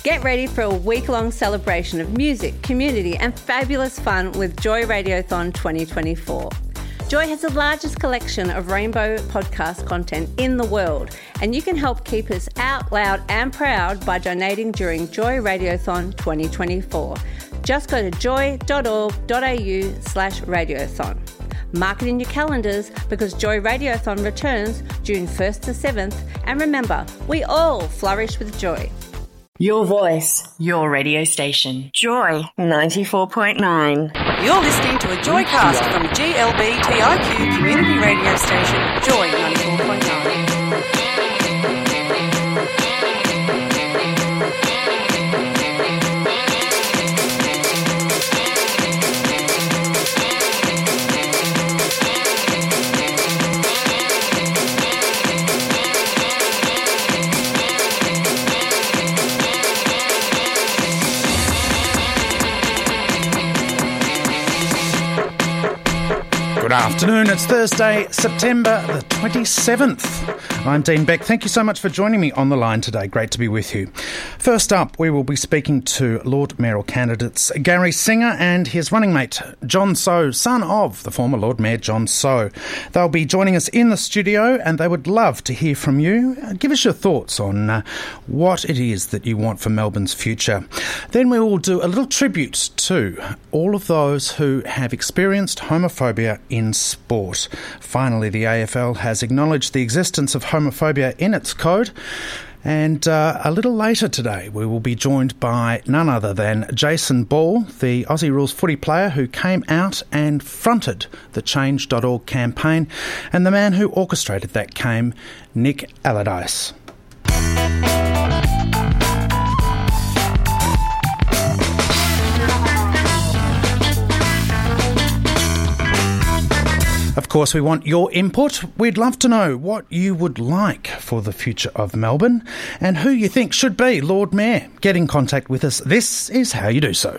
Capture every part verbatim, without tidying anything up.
Get ready for a week-long celebration of music, community and fabulous fun with Joy Radiothon twenty twenty-four. Joy has the largest collection of rainbow podcast content in the world, and you can help keep us out loud and proud by donating during Joy Radiothon twenty twenty-four. Just go to joy.org.au slash radiothon. Mark it in your calendars because Joy Radiothon returns June first to seventh, and remember, we all flourish with joy. Your voice, your radio station. Joy ninety-four point nine. You're listening to a Joycast from G L B T I Q community radio station, Joy ninety-four point nine. Good afternoon, it's Thursday, September the twenty-seventh. I'm Dean Beck. Thank you so much for joining me on the line today. Great to be with you. First up, we will be speaking to Lord Mayoral candidates Gary Singer and his running mate John Soh, son of the former Lord Mayor John Soh. They'll be joining us in the studio and they would love to hear from you. Give us your thoughts on uh, what it is that you want for Melbourne's future. Then we will do a little tribute to all of those who have experienced homophobia in sport. Finally, the A F L has acknowledged the existence of homophobia in its code. And uh, a little later today, we will be joined by none other than Jason Ball, the Aussie Rules footy player who came out and fronted the change dot org campaign, and the man who orchestrated that came, Nick Allardyce. Of course, we want your input. We'd love to know what you would like for the future of Melbourne and who you think should be Lord Mayor. Get in contact with us. This is how you do so.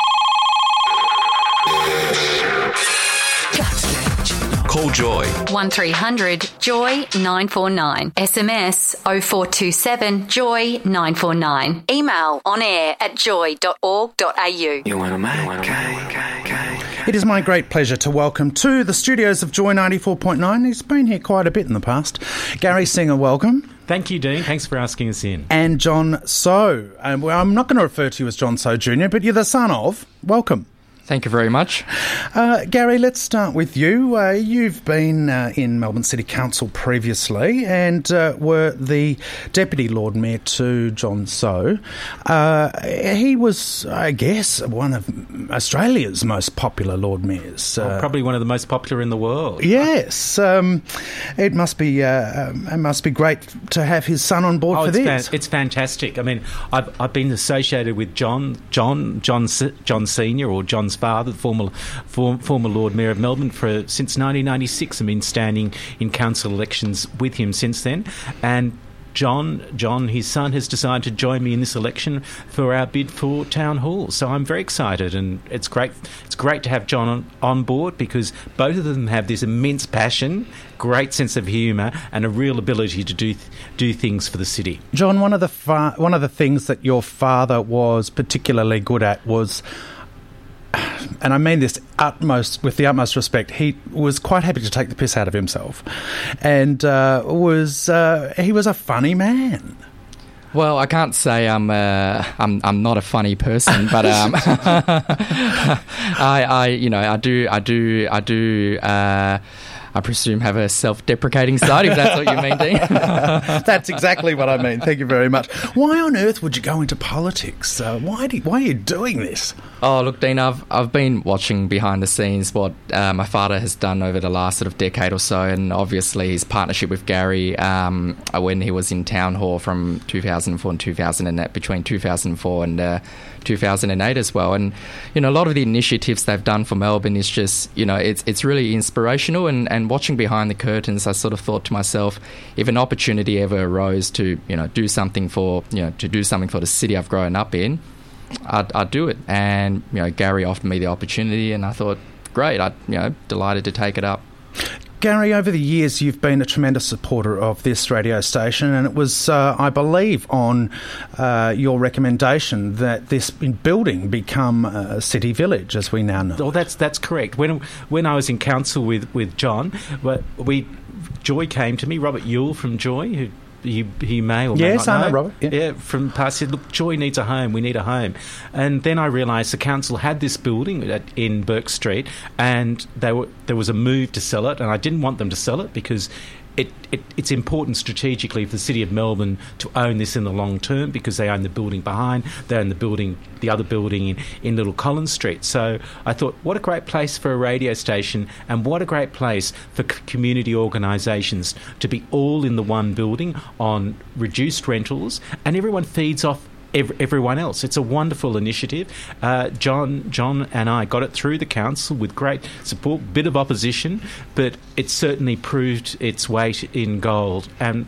Call Joy. one three hundred joy nine four nine. S M S oh four two seven joy nine four nine. Email on air at joy dot org dot a u. You want to make okay. It is my great pleasure to welcome to the studios of Joy ninety-four point nine. He's been here quite a bit in the past. Gary Singer, welcome. Thank you, Dean. Thanks for asking us in. And John Soh. And well, I'm not going to refer to you as John Soh Junior, but you're the son of. Welcome. Thank you very much. Uh, Gary, let's start with you. Uh, you've been uh, in Melbourne City Council previously and uh, were the Deputy Lord Mayor to John Soh. Uh, he was, I guess, one of Australia's most popular Lord Mayors. Uh, oh, probably one of the most popular in the world. Yes. Um, it must be uh, um, it must be great to have his son on board oh, for it's this. Fan- it's fantastic. I mean, I've, I've been associated with John, John, John, John Senior or John's father, the former, former former Lord Mayor of Melbourne, for since nineteen ninety-six. I've been standing in council elections with him since then, and John, John, his son, has decided to join me in this election for our bid for Town Hall. So I'm very excited, and it's great. It's great to have John on, on board because both of them have this immense passion, great sense of humour, and a real ability to do do things for the city. John, one of the fa- one of the things that your father was particularly good at was, and I mean this utmost with the utmost respect, he was quite happy to take the piss out of himself, and uh, was uh, he was a funny man. Well, I can't say I'm uh, I'm I'm not a funny person, but um, I I you know I do I do I do. Uh, I presume have a self-deprecating side, if that's what you mean, Dean. That's exactly what I mean. Thank you very much. Why on earth would you go into politics? Uh, why do you, why are you doing this? Oh, look, Dean, I've I've been watching behind the scenes what uh, my father has done over the last sort of decade or so, and obviously his partnership with Gary um, when he was in Town Hall from two thousand four and two thousand eight, between two thousand four and uh, two thousand eight as well. And you know, a lot of the initiatives they've done for Melbourne is just, you know, it's it's really inspirational. And, and watching behind the curtains, I sort of thought to myself, if an opportunity ever arose to, you know, do something for, you know, to do something for the city I've grown up in, I'd, I'd do it. And, you know, Gary offered me the opportunity and I thought, great, I'm, you know, delighted to take it up. Gary, over the years you've been a tremendous supporter of this radio station, and it was, uh, I believe, on uh, your recommendation that this building become a city village, as we now know. Oh, that's that's correct. When when I was in council with, with John, we Joy came to me, Robert Ewell from Joy, who He, he may or may yes, not know. I know, Robert. Yeah. yeah, from past said, look, Joy needs a home. We need a home. And then I realised the council had this building at, in Burke Street, and they were, there was a move to sell it, and I didn't want them to sell it because It, it, it's important strategically for the City of Melbourne to own this in the long term because they own the building behind, they own the building, the other building in, in Little Collins Street. So I thought, what a great place for a radio station, and what a great place for c- community organisations to be all in the one building on reduced rentals, and everyone feeds off everyone else. It's a wonderful initiative. Uh, John, John and I got it through the council with great support, bit of opposition, but it certainly proved its weight in gold. And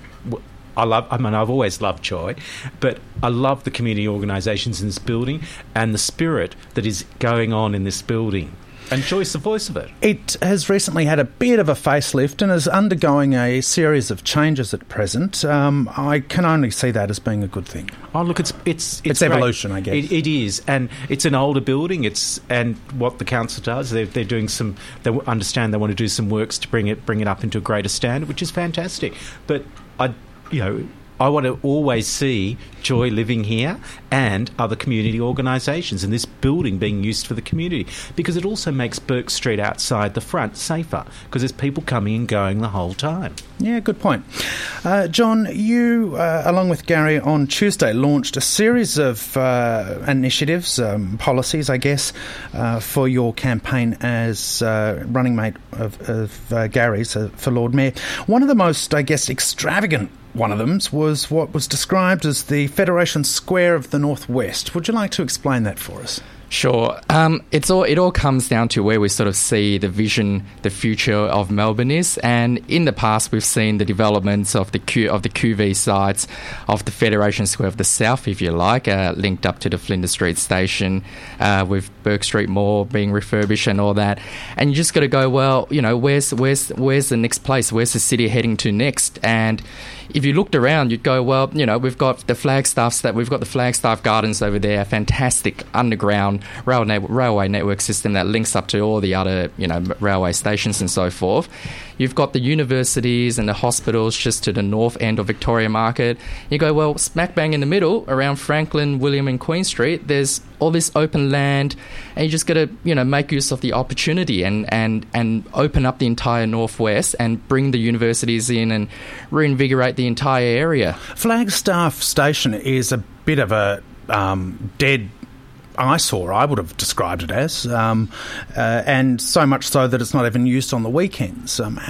I love. I mean, I've always loved Joy, but I love the community organisations in this building and the spirit that is going on in this building. And Joy's the voice of it. It has recently had a bit of a facelift and is undergoing a series of changes at present. Um, I can only see that as being a good thing. Oh, look, it's it's it's, it's evolution, I guess. It, it is, and it's an older building. It's and what the council does, they're, they're doing some. They understand they want to do some works to bring it bring it up into a greater standard, which is fantastic. But I, you know. I want to always see Joy living here and other community organisations and this building being used for the community, because it also makes Burke Street outside the front safer because there's people coming and going the whole time. Yeah, good point. Uh, John, you, uh, along with Gary, on Tuesday launched a series of uh, initiatives, um, policies, I guess, uh, for your campaign as uh, running mate of, of uh, Gary's uh, for Lord Mayor. One of the most, I guess, extravagant one of them was what was described as the Federation Square of the Northwest. Would you like to explain that for us? Sure. Um, it's all. It all comes down to where we sort of see the vision, the future of Melbourne is. And in the past, we've seen the developments of the Q, of the Q V sites, of the Federation Square of the South, if you like, uh, linked up to the Flinders Street station, uh, with Burke Street Mall being refurbished and all that. And you just got to go, well, you know, where's where's where's the next place? Where's the city heading to next? And if you looked around, you'd go, well, you know, we've got the Flagstaff that we've got the Flagstaff Gardens over there, a fantastic underground railway railway network system that links up to all the other, you know, railway stations and so forth. You've got the universities and the hospitals just to the north end of Victoria Market. You go, well, smack bang in the middle, around Franklin, William and Queen Street, there's all this open land, and you just got to, you know, make use of the opportunity and, and, and open up the entire northwest and bring the universities in and reinvigorate the entire area. Flagstaff Station is a bit of a um, dead eyesore, I would have described it as, um, uh, and so much so that it's not even used on the weekends. Um,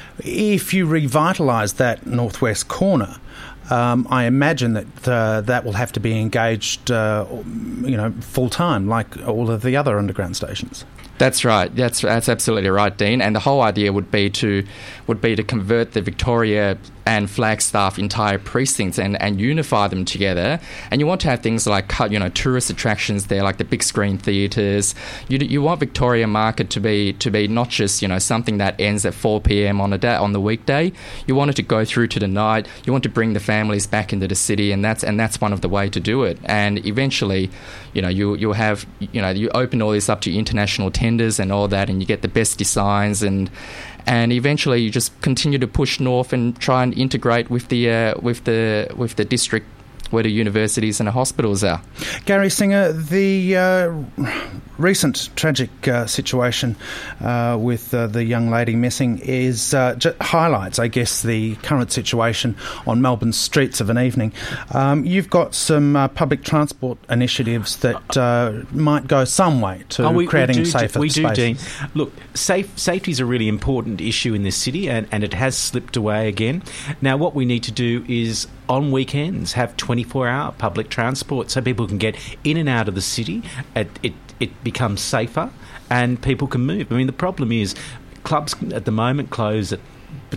if you revitalise that northwest corner, Um, I imagine that uh, that will have to be engaged, uh, you know, full time, like all of the other underground stations. That's right. That's that's absolutely right, Dean. And the whole idea would be to would be to convert the Victoria and Flagstaff entire precincts and, and unify them together. And you want to have things like, you know, tourist attractions there, like the big screen theatres. You you want Victoria Market to be to be not just, you know, something that ends at four p.m. on a day, on the weekday. You want it to go through to the night. You want to bring the families back into the city, and that's and that's one of the way to do it. And eventually, you know, you you'll have, you know, you open all this up to international tenders and all that, and you get the best designs, and and eventually you just continue to push north and try and integrate with the uh, with the with the district where the universities and the hospitals are. Gary Singer, the uh, recent tragic uh, situation uh, with uh, the young lady missing is uh, j- highlights, I guess, the current situation on Melbourne's streets of an evening. Um, you've got some uh, public transport initiatives that uh, might go some way to oh, we, creating we do, safer we spaces. do, Dean. Look, safe, safety is a really important issue in this city, and, and it has slipped away again. Now, what we need to do is, on weekends, have twenty-four hour public transport so people can get in and out of the city. It, it, it becomes safer and people can move. I mean, the problem is clubs at the moment close at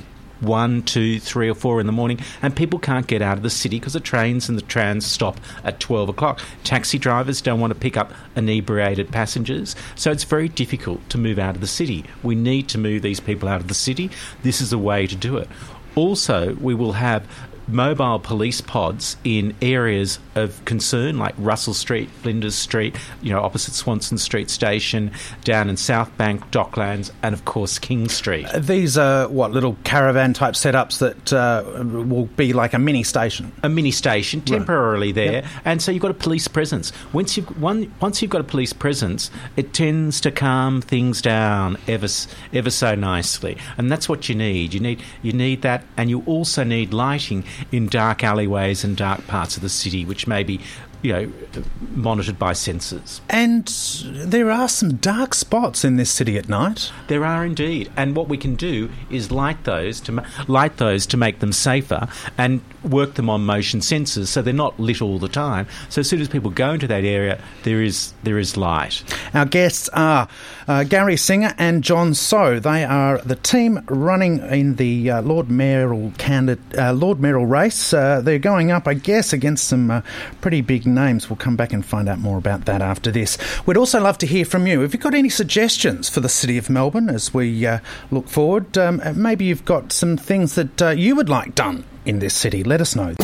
one, two, three or four in the morning, and people can't get out of the city because the trains and the trams stop at twelve o'clock. Taxi drivers don't want to pick up inebriated passengers, so it's very difficult to move out of the city. We need to move these people out of the city. This is a way to do it. Also, we will have mobile police pods in areas of concern like Russell Street, Flinders Street, you know, opposite Swanston Street Station, down in South Bank, Docklands, and of course King Street. These are what, little caravan type setups that uh, will be like a mini station. A mini station, temporarily right. there, yep. and so you've got a police presence. Once you've one, once you've got a police presence, it tends to calm things down ever ever so nicely, and that's what you need. You need you need that, and you also need lighting in dark alleyways and dark parts of the city, which may be, you know, monitored by sensors. And there are some dark spots in this city at night. There are indeed, and what we can do is light those to ma- light those to make them safer, and work them on motion sensors so they're not lit all the time. So as soon as people go into that area, there is there is light. Our guests are uh, Gary Singer and John So. They are the team running in the uh, Lord Mayoral candidate uh, Lord Mayoral race. Uh, they're going up, I guess, against some uh, pretty big names. We'll come back and find out more about that after this. We'd also love to hear from you. Have you got any suggestions for the City of Melbourne as we uh, look forward? Um, maybe you've got some things that uh, you would like done in this city. Let us know.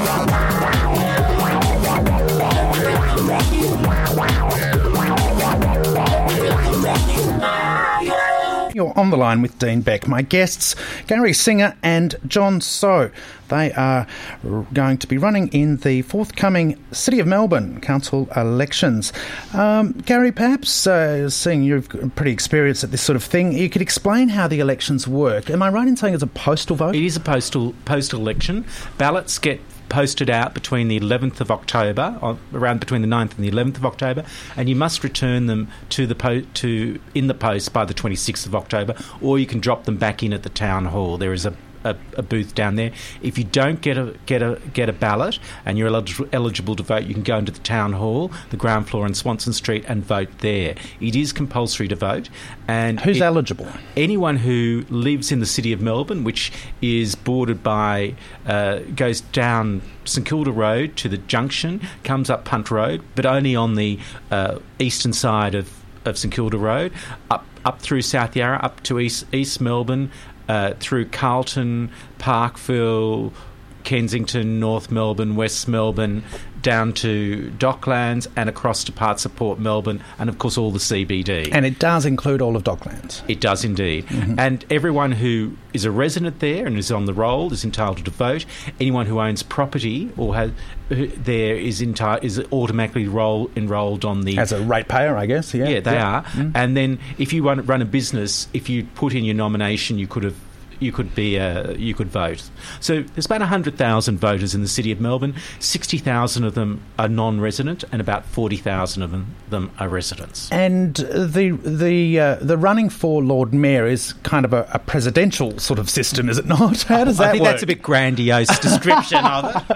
You're on the line with Dean Beck. My guests, Gary Singer and John So. They are going to be running in the forthcoming City of Melbourne Council elections. Um, Gary, perhaps, uh, seeing you've got pretty experienced at this sort of thing, you could explain how the elections work. Am I right in saying it's a postal vote? It is a postal postal election. Ballots get posted out between the eleventh of October, or around between the ninth and the eleventh of October, and you must return them to the po- to in the post by the twenty-sixth of October, or you can drop them back in at the town hall. There is a A, a booth down there. If you don't get a get a get a ballot and you're elig- eligible to vote, you can go into the town hall, the ground floor in Swanston Street, and vote there. It is compulsory to vote. And who's it, eligible? Anyone who lives in the City of Melbourne, which is bordered by uh, goes down St Kilda Road to the junction, comes up Punt Road, but only on the uh, eastern side of, of St Kilda Road, up up through South Yarra, up to East East Melbourne. Uh, through Carlton, Parkville, Kensington, North Melbourne, West Melbourne, down to Docklands and across to parts of Port Melbourne, and of course all the C B D. And it does include all of Docklands? It does indeed. Mm-hmm. And everyone who is a resident there and is on the roll is entitled to vote. Anyone who owns property or has who, there is enti- is automatically roll, enrolled on the... As a ratepayer, I guess, yeah. Yeah, they yeah. are. Mm-hmm. And then if you run, run a business, if you put in your nomination, you could have you could be uh, you could vote. So there's about one hundred thousand voters in the City of Melbourne. sixty thousand of them are non-resident, and about forty thousand of them, them are residents. And the the uh, the running for Lord Mayor is kind of a, a presidential sort of system, is it not? How does that work? I think work? That's a bit grandiose description of it.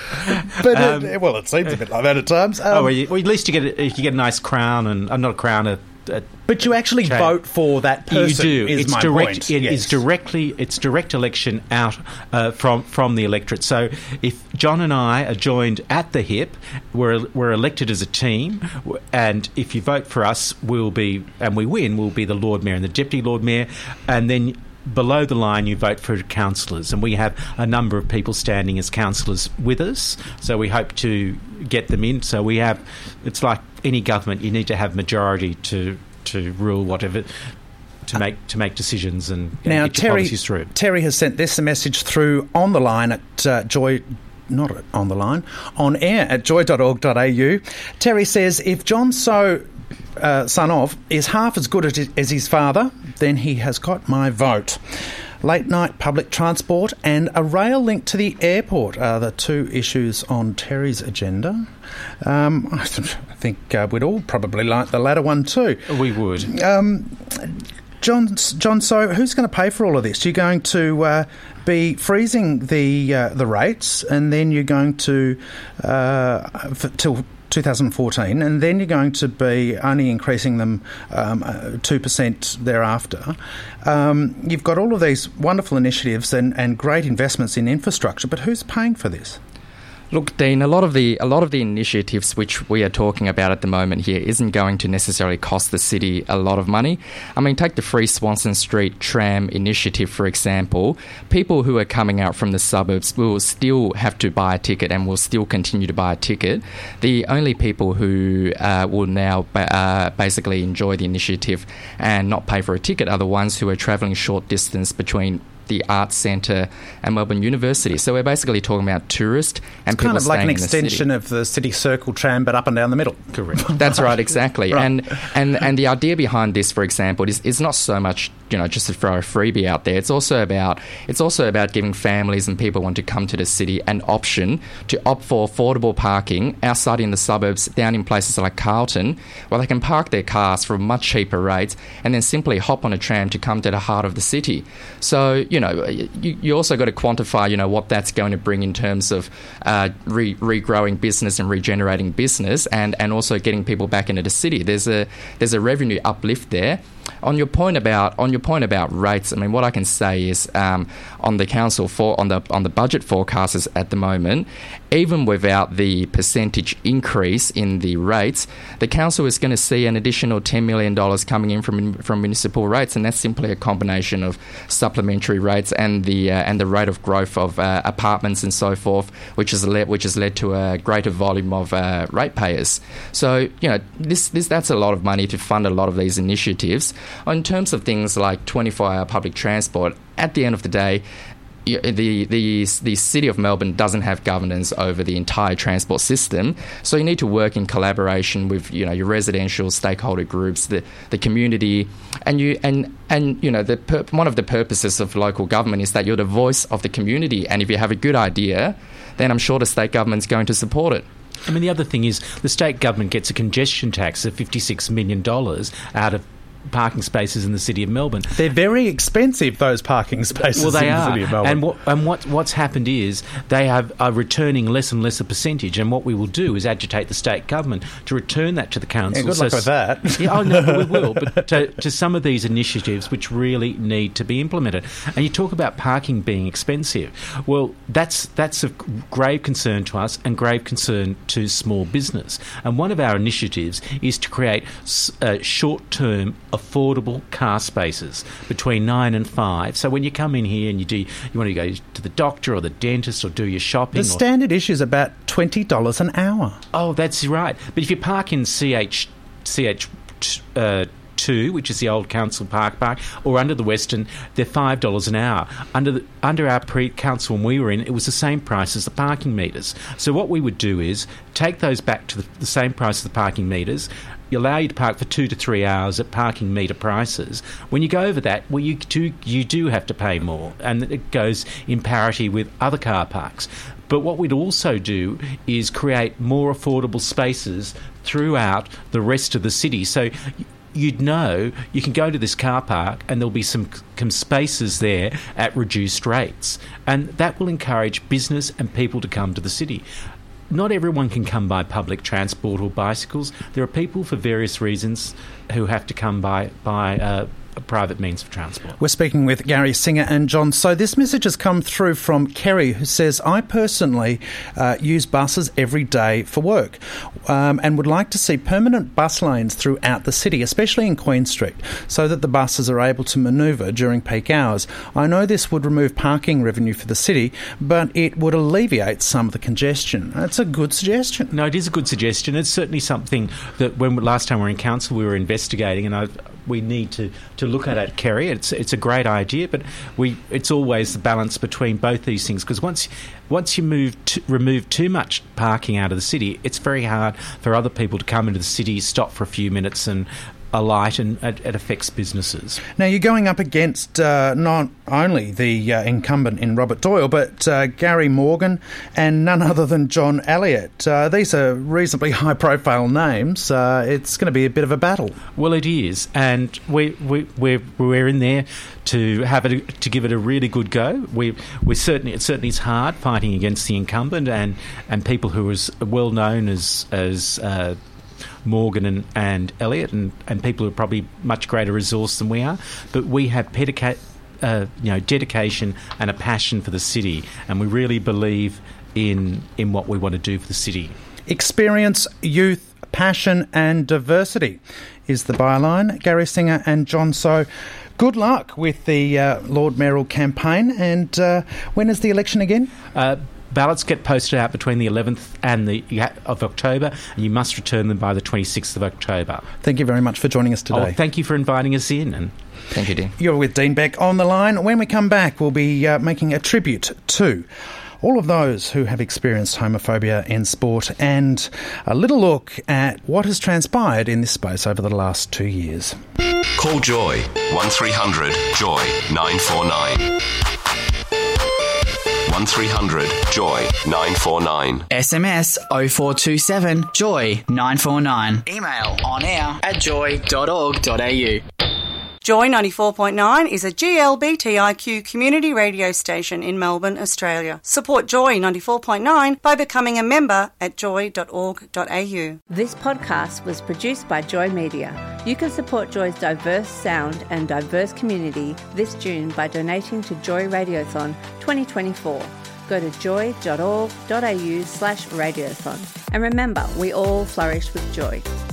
But um, it, well, it seems a bit like that at times. Um, oh, well, you, well, at least you get a, you get a nice crown, and uh, not a crown, a Uh, but you actually chain. vote for that person. You do. Is it's my direct. point. It yes. is directly. It's direct election out uh, from from the electorate. So if John and I are joined at the hip, we're we're elected as a team, and if you vote for us, we'll be and we win. We'll be the Lord Mayor and the Deputy Lord Mayor, and then below the line you vote for councillors, and we have a number of people standing as councillors with us, so we hope to get them in. So we have, it's like any government, you need to have majority to to rule whatever, to make to make decisions and, and now, get your Terry, policies through. Terry has sent this message through on the line at uh, Joy, not on the line, on air at joy dot org dot a u. Terry says, if John So, uh, son of, is half as good as his father, then he has got my vote. Late night public transport and a rail link to the airport are the two issues on Terry's agenda. Um, I think uh, we'd all probably like the latter one too. We would. Um, John, John, so who's going to pay for all of this? You're going to uh, be freezing the uh, the rates, and then you're going to uh, f- till two thousand fourteen, and then you're going to be only increasing them um, uh, two percent thereafter. Um, you've got all of these wonderful initiatives and, and great investments in infrastructure, but who's paying for this? Look, Dean, a lot of the a lot of the initiatives which we are talking about at the moment here isn't going to necessarily cost the city a lot of money. I mean, take the Free Swanston Street tram initiative, for example. People who are coming out from the suburbs will still have to buy a ticket and will still continue to buy a ticket. The only people who uh, will now ba- uh, basically enjoy the initiative and not pay for a ticket are the ones who are travelling short distance between the Arts Centre and Melbourne University. So we're basically talking about tourists and it's people kind of like an staying in the city. extension of the City Circle tram, but up and down the middle. Correct. That's right, exactly. Right. And and and the idea behind this, for example, is is not so much, you know, just to throw a freebie out there. It's also about it's also about giving families and people who want to come to the city an option to opt for affordable parking outside in the suburbs, down in places like Carlton, where they can park their cars for much cheaper rates and then simply hop on a tram to come to the heart of the city. So, you know, you, you also got to quantify, you know, what that's going to bring in terms of uh, re- regrowing business and regenerating business, and, and also getting people back into the city. There's a there's a revenue uplift there. On your point about on your point about rates, I mean, what I can say is um, on the council for on the on the budget forecasts at the moment, even without the percentage increase in the rates, the council is going to see an additional ten million dollars coming in from from municipal rates, and that's simply a combination of supplementary rates and the uh, and the rate of growth of uh, apartments and so forth, which has led which has led to a greater volume of uh, ratepayers. So, you know, this this that's a lot of money to fund a lot of these initiatives. In terms of things like twenty-four hour public transport, at the end of the day, the the the City of Melbourne doesn't have governance over the entire transport system, so you need to work in collaboration with, you know, your residential stakeholder groups, the the community, and you and and you know the pur- one of the purposes of local government is that you're the voice of the community, and if you have a good idea, then I'm sure the state government's going to support it. I mean, the other thing is the state government gets a congestion tax of fifty-six million dollars out of parking spaces in the City of Melbourne. They're very expensive, those parking spaces well, they in are. the City of Melbourne. And, what, and what, what's happened is they have, are returning less and less a percentage, and what we will do is agitate the state government to return that to the council. Yeah, good so, luck with that. Yeah, oh, no, but we will, but to, to some of these initiatives which really need to be implemented. And you talk about parking being expensive. Well, that's, that's of grave concern to us and grave concern to small business. And one of our initiatives is to create uh, short-term affordable car spaces between nine and five. So when you come in here and you do, you want to go to the doctor or the dentist or do your shopping. The or, standard issue is about twenty dollars an hour. Oh, that's right. But if you park in C H C H uh, two, which is the old council park park, or under the Western, they're five dollars an hour. Under the, under our pre-council when we were in, it was the same price as the parking meters. So what we would do is take those back to the, the same price as the parking meters. You allow you to park for two to three hours at parking meter prices. When you go over that, well, you do you do have to pay more, and it goes in parity with other car parks. But what we'd also do is create more affordable spaces throughout the rest of the city. So you'd know you can go to this car park and there'll be some, some spaces there at reduced rates, and that will encourage business and people to come to the city. Not everyone can come by public transport or bicycles. There are people for various reasons who have to come by by uh, a private means of transport. We're speaking with Gary Singer and John. So this message has come through from Kerry, who says, I personally uh, use buses every day for work um, and would like to see permanent bus lanes throughout the city, especially in Queen Street, so that the buses are able to manoeuvre during peak hours. I know this would remove parking revenue for the city, but it would alleviate some of the congestion. That's a good suggestion. No, it is a good suggestion. It's certainly something that when last time we were in council we were investigating, and I've we need to, to look at it, Kerry. It's it's a great idea, but we it's always the balance between both these things, because once once you move to, remove too much parking out of the city, it's very hard for other people to come into the city, stop for a few minutes and alight and it, it affects businesses. Now, you're going up against uh, not only the uh, incumbent in Robert Doyle, but uh, Gary Morgan and none other than John Elliott. Uh, these are reasonably high-profile names. Uh, it's going to be a bit of a battle. Well, it is, and we, we, we're, we're in there to have it to give it a really good go. We we certainly it certainly is hard fighting against the incumbent and, and people who are as well known as as uh, Morgan and, and Elliott and, and people who are probably much greater resource than we are. But we have pedica- uh, you know dedication and a passion for the city, and we really believe in in what we want to do for the city. Experience, youth, passion and diversity is the byline. Gary Singer and John So. Good luck with the uh, Lord Mayoral campaign. And uh, when is the election again? Uh, ballots get posted out between the eleventh and the of October, and you must return them by the twenty-sixth of October. Thank you very much for joining us today. Oh, thank you for inviting us in. And thank you, Dean. You're with Dean Beck on the line. When we come back, we'll be uh, making a tribute to all of those who have experienced homophobia in sport and a little look at what has transpired in this space over the last two years. Call Joy one three hundred Joy nine four nine. one three hundred Joy nine four nine. S M S oh four two seven Joy nine four nine. Email on air at joy dot org dot a u. Joy ninety-four point nine is a G L B T I Q community radio station in Melbourne, Australia. Support Joy ninety-four point nine by becoming a member at joy dot org dot a u. This podcast was produced by Joy Media. You can support Joy's diverse sound and diverse community this June by donating to Joy Radiothon twenty twenty-four. Go to joy dot org dot a u slash radiothon. And remember, we all flourish with joy.